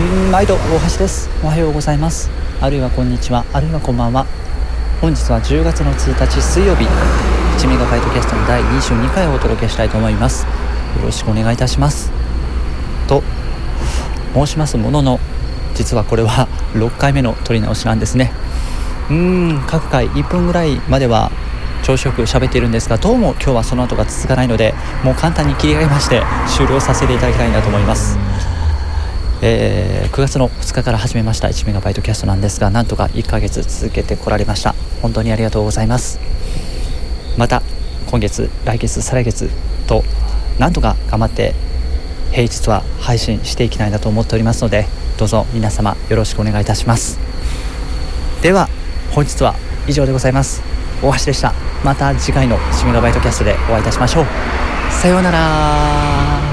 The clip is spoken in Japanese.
毎度大橋です。おはようございます。あるいはこんにちは、あるいはこんばんは。本日は10月の1日水曜日、1メガバイトキャストの第22回をお届けしたいと思います。よろしくお願いいたします。と申しますものの、実はこれは6回目の撮り直しなんですね。各回1分ぐらいまでは調子よく喋っているんですが、どうも今日はその後が続かないので、もう簡単に切り替えまして終了させていただきたいなと思います。9月の2日から始めました1メガバイトキャストなんですが、なんとか1ヶ月続けてこられました。本当にありがとうございます。また今月、来月、再来月となんとか頑張って平日は配信していきたいなと思っておりますので、どうぞ皆様よろしくお願いいたします。では本日は以上でございます。大橋でした。また次回の1メガバイトキャストでお会いいたしましょう。さようなら。